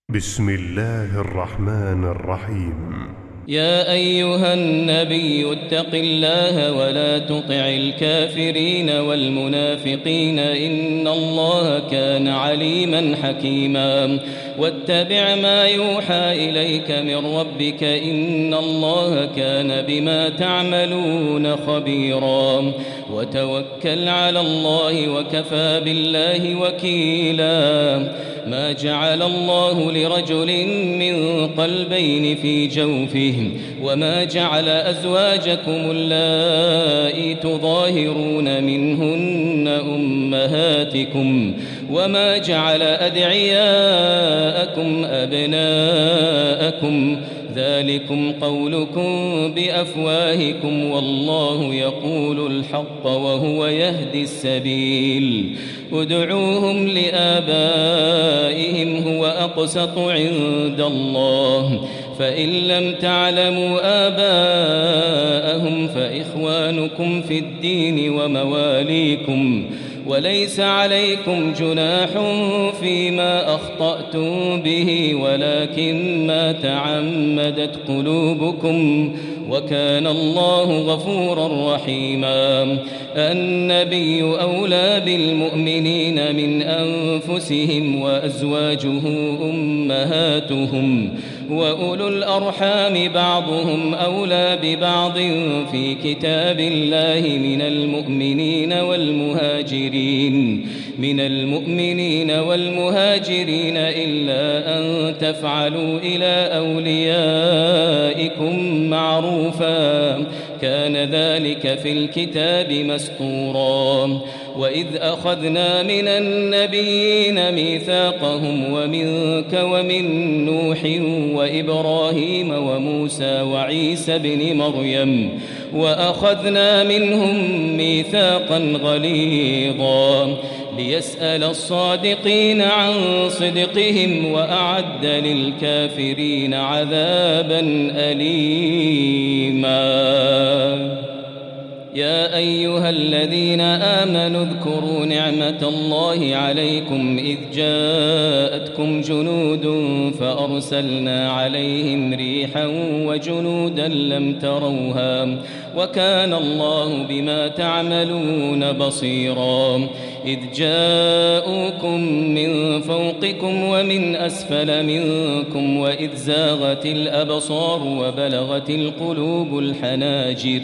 بسم الله الرحمن الرحيم. يا أيها النبي اتق الله ولا تطع الكافرين والمنافقين إن الله كان عليما حكيما واتبع ما يوحى إليك من ربك إن الله كان بما تعملون خبيرا وتوكل على الله وكفى بالله وكيلا ما جعل الله لرجل من قلبين في جوفه وما جعل أزواجكم اللائي تظاهرون منهن أمهاتكم وما جعل أدعياءكم أبناءكم ذلكم قولكم بأفواهكم والله يقول الحق وهو يهدي السبيل ادعوهم لآبائهم هو أقسط عند الله فإن لم تعلموا آباءهم فإخوانكم في الدين ومواليكم وليس عليكم جناح فيما أخطأتم به ولكن ما تعمدت قلوبكم وكان الله غفورا رحيما النبي أولى بالمؤمنين من أنفسهم وأزواجه أمهاتهم وأولو الأرحام بعضهم أولى ببعض في كتاب الله من المؤمنين والمهاجرين إلا أن تفعلوا إلى أوليائكم معروفا كان ذلك في الكتاب مسطورا وإذ أخذنا من النبيين ميثاقهم ومنك ومن نوح وإبراهيم وموسى وعيسى بن مريم وأخذنا منهم ميثاقا غليظا ليسأل الصادقين عن صدقهم وأعد للكافرين عذابا أليما يا أيها الذين آمنوا اذكروا نعمة الله عليكم إذ جاءتكم جنود فأرسلنا عليهم ريحا وجنودا لم تروها وكان الله بما تعملون بصيرا إذ جاءوكم من فوقكم ومن أسفل منكم وإذ زاغت الأبصار وبلغت القلوب الحناجر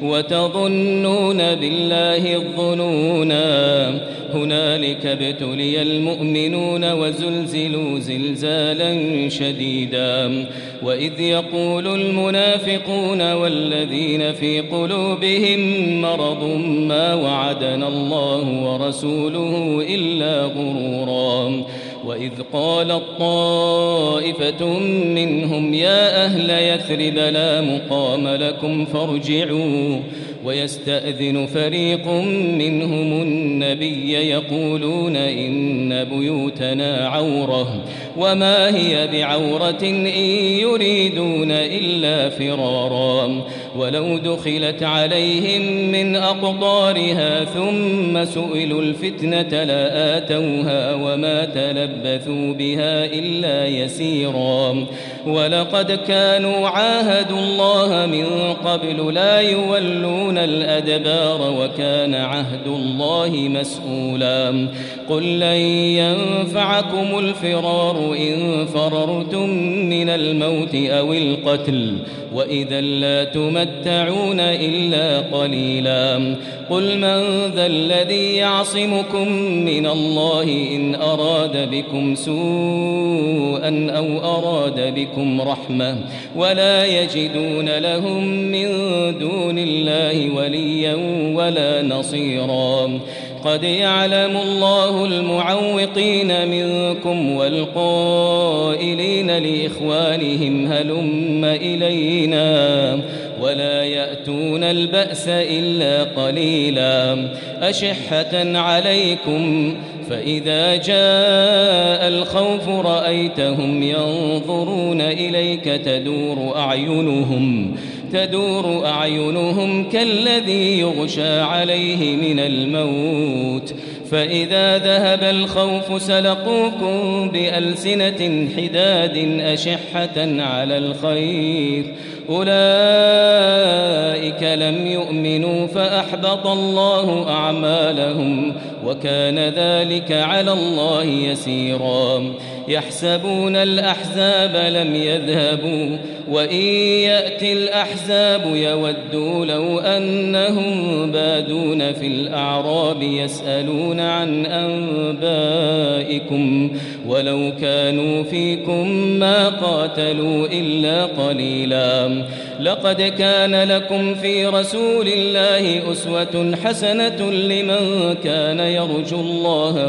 وتظنون بالله الظنونا هنالك ابتلي المؤمنون وزلزلوا زلزالا شديدا وإذ يقول المنافقون والذين في قلوبهم مرض ما وعدنا الله ورسوله إلا غرورا وإذ قالت طائفة منهم يا أهل يثرب لا مقام لكم فارجعوا ويستأذن فريق منهم النبي يقولون إن بيوتنا عورة وما هي بعورة إن يريدون إلا فرارا ولو دخلت عليهم من أقطارها ثم سئلوا الفتنة لآتوها وما تلبثوا بها إلا يسيرا ولقد كانوا عاهدوا الله من قبل لا يولون الأدبار وكان عهد الله مسؤولا قل لن ينفعكم الفرار إن فررتم من الموت أو القتل وإذا لا تمتعون إلا قليلا قل من ذا الذي يعصمكم من الله إن أراد بكم سوءا أو أراد بكم رحمة ولا يجدون لهم من دون الله وليا ولا نصيرا قد يعلم الله المعوقين منكم والقائلين لإخوانهم هلم إلينا ولا يأتون البأس إلا قليلا أشحة عليكم فإذا جاء الخوف رأيتهم ينظرون إليك تدور أعينهم كالذي يغشى عليه من الموت فإذا ذهب الخوف سلقوكم بألسنة حداد أشحة على الخير أولئك لم يؤمنوا فأحبط الله أعمالهم وكان ذلك على الله يسيرا يحسبون الأحزاب لم يذهبوا وإن يأتي الأحزاب يودوا لو أنهم بادون في الأعراب يسألون عن أنبائكم ولو كانوا فيكم ما قاتلوا إلا قليلا لقد كان لكم في رسول الله أسوة حسنة لمن كان يرجو الله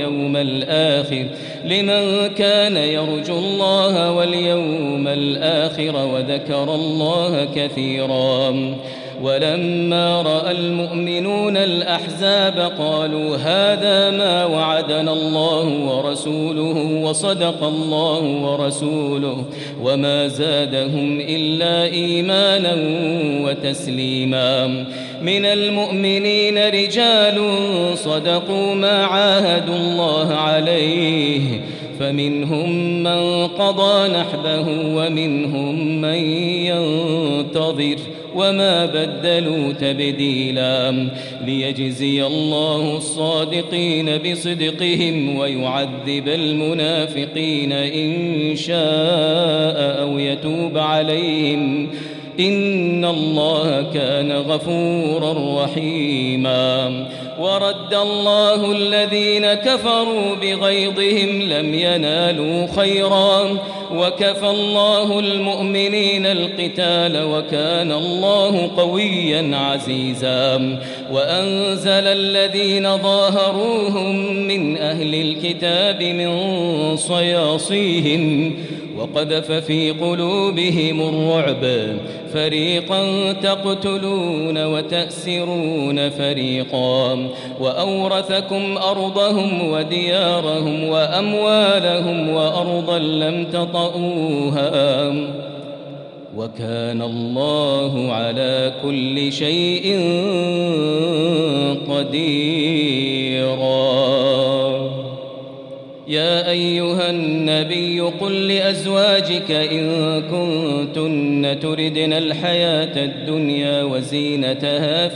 واليوم الآخر وذكر الله كثيرا ولما رأى المؤمنون الأحزاب قالوا هذا ما وعدنا الله ورسوله وصدق الله ورسوله وما زادهم إلا إيمانا وتسليما من المؤمنين رجال صدقوا ما عاهدوا الله عليه فمنهم من قضى نحبه ومنهم من ينتظر وما بدلوا تبديلا ليجزي الله الصادقين بصدقهم ويعذب المنافقين إن شاء أو يتوب عليهم إن الله كان غفورا رحيما ورد الله الذين كفروا بغيظهم لم ينالوا خيرا وكفى الله المؤمنين القتال وكان الله قويا عزيزا وأنزل الذين ظاهروهم من أهل الكتاب من صياصيهم وقذف في قلوبهم الرعب فريقا تقتلون وتأسرون فريقا وأورثكم أرضهم وديارهم وأموالهم وأرضا لم تطئوها وكان الله على كل شيء قديرا يا أيها النبي قل لأزواجك إن كنتن تردن الحياة الدنيا وزينتها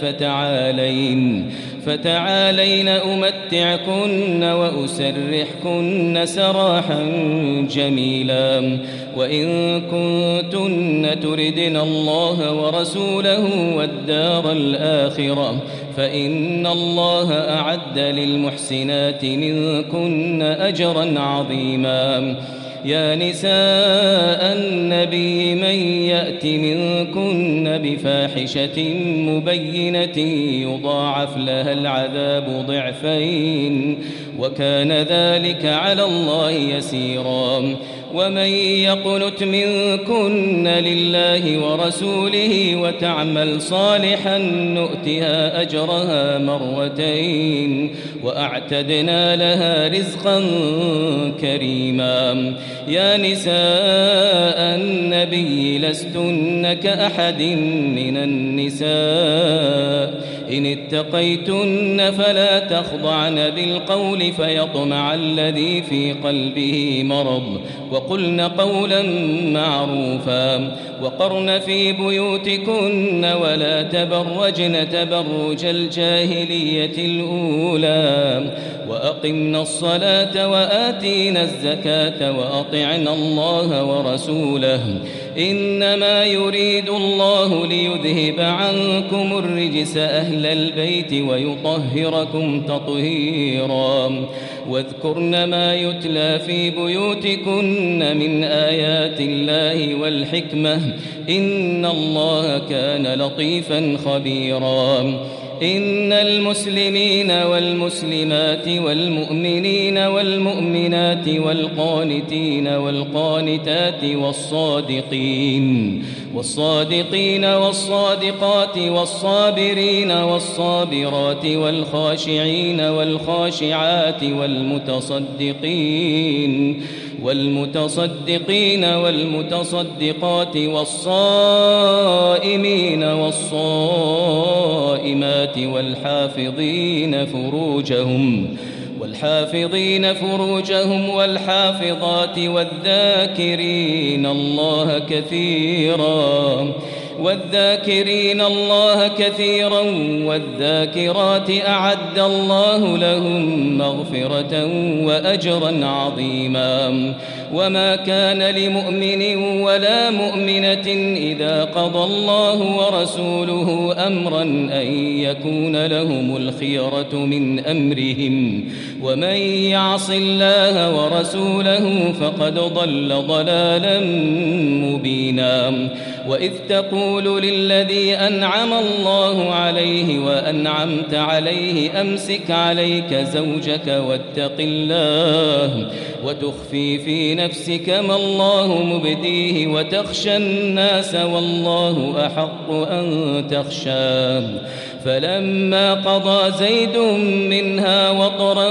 فتعالين أمتعكن وأسرحكن سراحا جميلا وإن كنتن تردن الله ورسوله والدار الآخرة فإن الله أعد للمحسنات منكن أجرا عظيما يا نساء النبي من يأت منكن بفاحشة مبينة يضاعف لها العذاب ضعفين وكان ذلك على الله يسيرا ومن يقنت منكن لله ورسوله وتعمل صالحا نؤتها أجرها مرتين وأعتدنا لها رزقا كريما يا نساء النبي لستن كأحد من النساء إن اتقيتن فلا تخضعن بالقول فيطمع الذي في قلبه مرض وقلن قولا معروفا وقرن في بيوتكن ولا تبرجن تبرج الجاهلية الأولى وأقمنا الصلاة وآتينا الزكاة وأطعنا الله ورسوله إنما يريد الله ليذهب عنكم الرجس أهل البيت ويطهركم تطهيرا واذكرن ما يتلى في بيوتكن من آيات الله والحكمة إن الله كان لطيفا خبيرا إن المسلمين والمسلمات والمؤمنين والمؤمنات والقانتين والقانتات والصادقين والصادقات والصابرين والصابرات والخاشعين والخاشعات والمتصدقين والمتصدقات والصائمين والصائمات والحافظين فروجهم والحافظات والذاكرين الله كثيرا والذاكرات أعد الله لهم مغفرة وأجرا عظيما. وما كان لمؤمن ولا مؤمنة إذا قضى الله ورسوله أمرا أن يكون لهم الخيرة من أمرهم ومن يعص الله ورسوله فقد ضل ضلالا مبينا. وإذ تقول للذي أنعم الله عليه وأنعمت عليه أمسك عليك زوجك واتق الله وتخفي في نفسك ما الله مبديه وتخشى الناس والله أحق أن تخشاه. فلما قضى زيد منها وطرا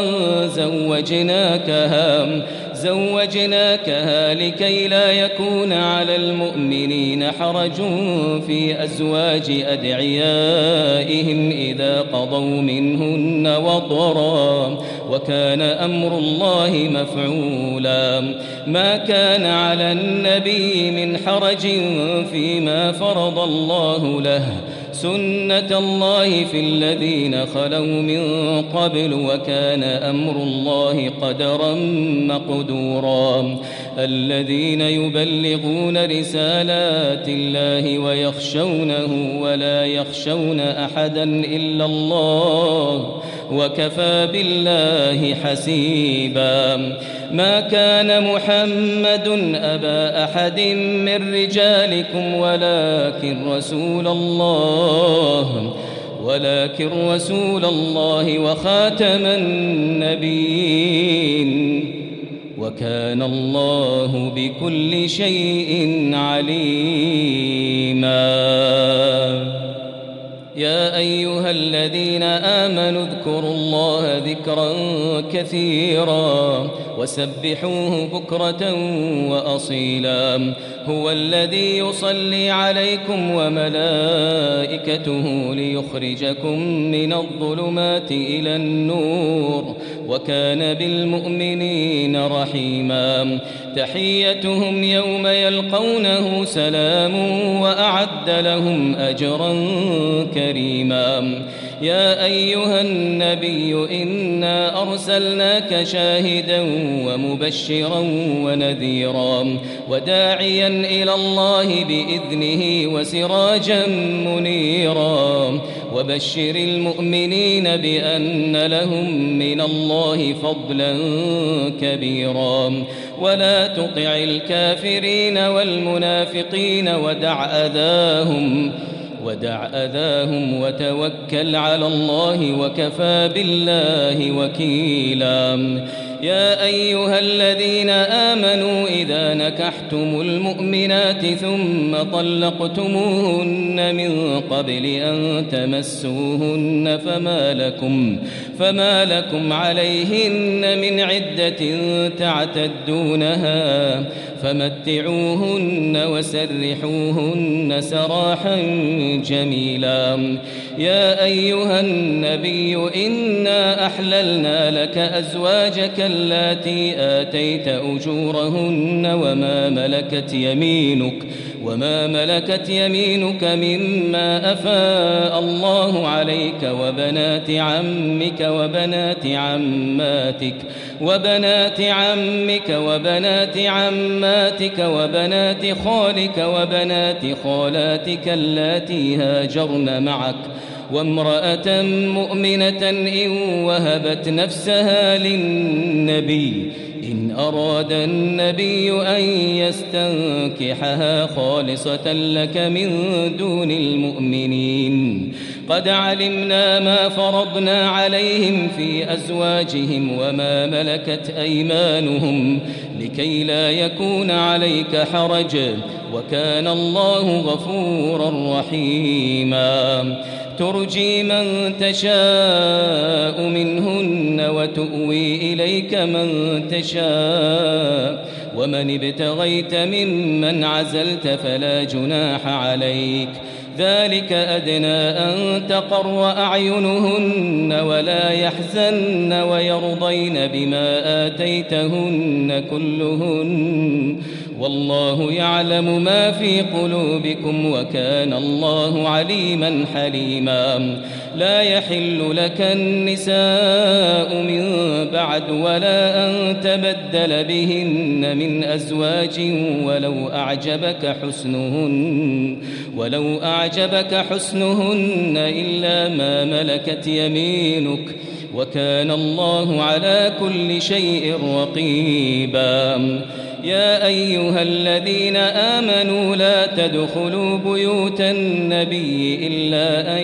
زوجناكها لكي لا يكون على المؤمنين حرج في أزواج أدعيائهم إذا قضوا منهن وطرا وكان أمر الله مفعولا. ما كان على النبي من حرج فيما فرض الله له سنة الله في الذين خلوا من قبل وكان أمر الله قدرا مقدورا. الذين يبلغون رسالات الله ويخشونه ولا يخشون أحدا إلا الله وكفى بالله حسيبا. ما كان محمد أبا أحد من رجالكم ولكن رسول الله وخاتم النبيين وكان الله بكل شيء عليما. يا أيها الذين آمنوا اذكروا الله ذكرا كثيرا وسبحوه بكرة وأصيلا. هو الذي يصلي عليكم وملائكته ليخرجكم من الظلمات إلى النور وكان بالمؤمنين رحيما. تحيتهم يوم يلقونه سلام وأعد لهم أجرا كريما. يا أيها النبي إنا أرسلناك شاهدا ومبشرا ونذيرا وداعيا إلى الله بإذنه وسراجا منيرا. وبشر المؤمنين بأن لهم من الله فضلا كبيرا. ولا تطع الكافرين والمنافقين ودع أذاهم وتوكل على الله وكفى بالله وكيلا. يا أيها الذين آمنوا إذا نكحتم المؤمنات ثم طلقتموهن من قبل أن تمسوهن فما لكم عليهن من عدة تعتدونها فمتعوهن وسرحوهن سراحا جميلا. يا أيها النبي إنا أحللنا لك أزواجك اللاتي آتيت أجورهن وما ملكت يمينك مما أفاء الله عليك وبنات عمك وبنات عماتك وبنات خالك وبنات خالاتك اللاتي هاجرن معك وامرأة مؤمنة إن وهبت نفسها للنبي إن أراد النبي أن يستنكحها خالصة لك من دون المؤمنين. قد علمنا ما فرضنا عليهم في أزواجهم وما ملكت أيمانهم لكي لا يكون عليك حرج وكان الله غفورا رحيما. ترجي من تشاء منهن وتؤوي إليك من تشاء ومن ابتغيت ممن عزلت فلا جناح عليك ذلك أدنى أن تقر أعينهن ولا يحزن ويرضين بما آتيتهن كلهن والله يعلم ما في قلوبكم وكان الله عليما حليما لا يحل لك النساء من بعد ولا أن تبدل بهن من أزواج ولو أعجبك حسنهن إلا ما ملكت يمينك وكان الله على كل شيء رقيبا يا أيها الذين آمنوا لا تدخلوا بيوت النبي إلا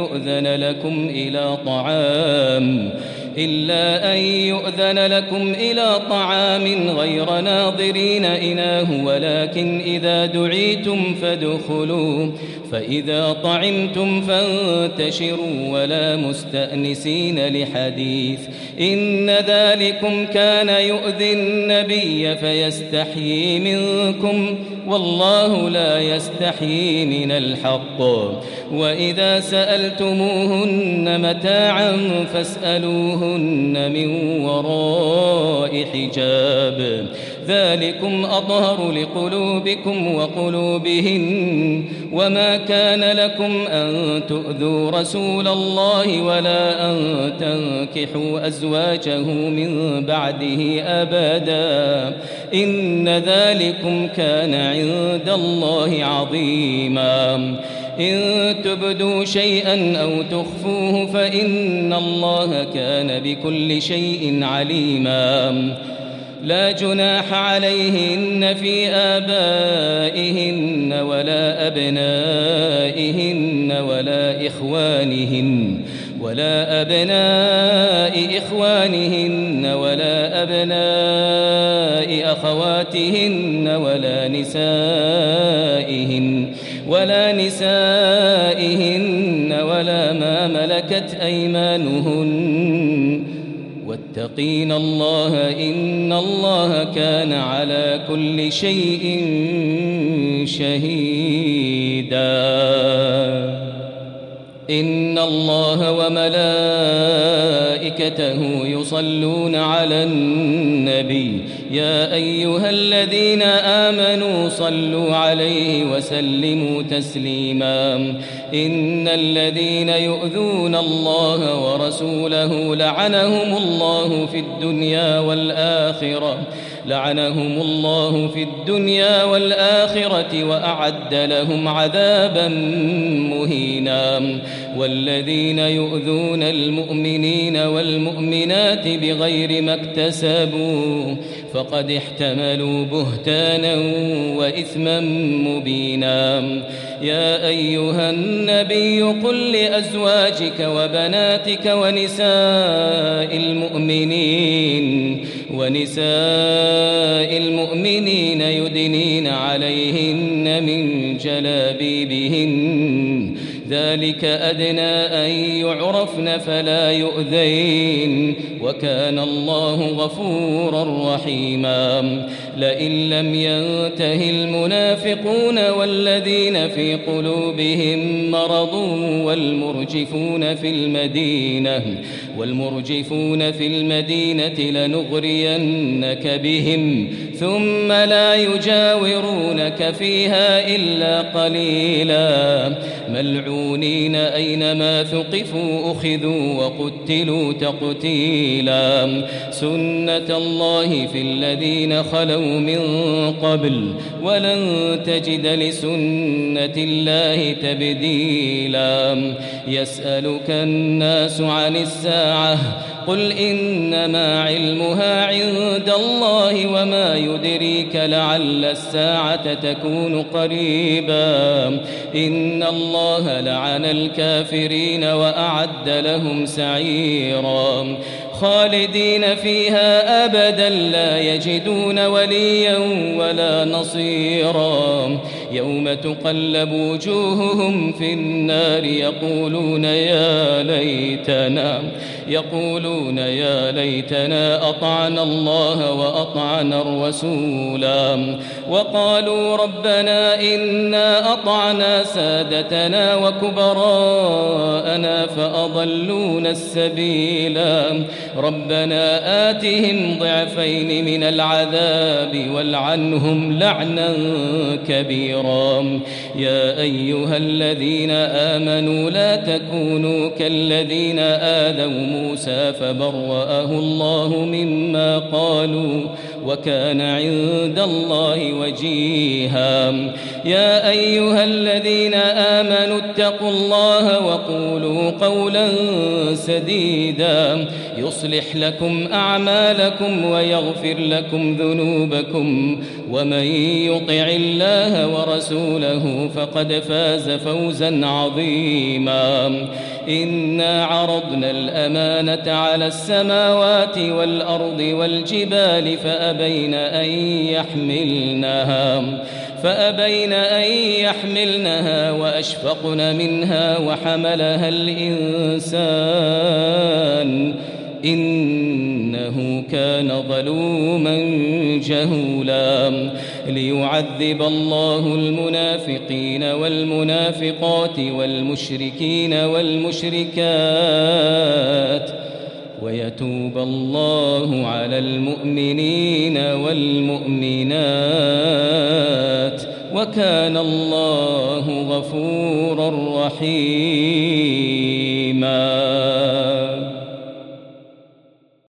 أن يؤذن لكم إلى طعام غير ناظرين إناه ولكن إذا دعيتم فادخلوا فإذا طعمتم فانتشروا ولا مستأنسين لحديث إن ذلكم كان يؤذي النبي فيستحيي منكم والله لا يستحيي من الحق وإذا سألتموهن متاعا فاسألوهن من وراء حجاب ذلكم أطهر لقلوبكم وقلوبهن وما كان لكم أن تؤذوا رسول الله ولا أن تنكحوا أزواجه من بعده أبدا إن ذلكم كان عند الله عظيما إن تبدوا شيئا أو تخفوه فإن الله كان بكل شيء عليما لا جناح عليهن في آبائهن ولا أبنائهن ولا أبناء إخوانهن ولا أبناء أخواتهن ولا نسائهن ولا ما ملكت أيمانهن واتقين الله إن الله كان على كل شيء شهيدا إن الله وملائكته يصلون على النبي يا أيها الذين آمنوا صلوا عليه وسلموا تسليما إن الذين يؤذون الله ورسوله لعنهم الله في الدنيا والآخرة وأعد لهم عذابا مهينا والذين يؤذون المؤمنين والمؤمنات بغير ما اكتسبوا فقد احتملوا بهتانا وإثما مبينا يا أيها النبي قل لأزواجك وبناتك ونساء المؤمنين يدنين عليهن من جلابيبهن ذلك أدنى أن يعرفن فلا يؤذين وكان الله غفورا رحيما لئن لم ينته المنافقون والذين في قلوبهم مرض والمرجفون في المدينة لنغرينك بهم ثم لا يجاورونك فيها إلا قليلا ملعونين أينما ثقفوا أخذوا وقتلوا تقتيلا سنة الله في الذين خلوا من قبل ولن تجد لسنة الله تبديلا يسألك الناس عن الساعة قل إنما علمها عند الله وما يدريك لعل الساعة تكون قريبا إن الله لعن الكافرين وأعد لهم سعيرا خالدين فيها أبدا لا يجدون وليا ولا نصيرا يوم تقلب وجوههم في النار يقولون يقولون يا ليتنا أطعنا الله وأطعنا الرسولا وقالوا ربنا إنا أطعنا سادتنا وكبراءنا فأضلونا السبيلا ربنا آتهم ضعفين من العذاب والعنهم لعنا كبيرا يا أيها الذين آمنوا لا تكونوا كالذين آذوا موسى فبرأه الله مما قالوا وكان عند الله وجيها يا أيها الذين آمنوا اتقوا الله وقولوا قولا سديدا يصلح لكم أعمالكم ويغفر لكم ذنوبكم ومن يطع الله ورسوله فقد فاز فوزا عظيما إنا عرضنا الأمانة على السماوات والأرض والجبال فأبين أن يحملنها وأشفقن منها وحملها الإنسان إنه كان ظلوما جهولا ليعذب الله المنافقين والمنافقات والمشركين والمشركات ويتوب الله على المؤمنين والمؤمنات وكان الله غفورا رحيما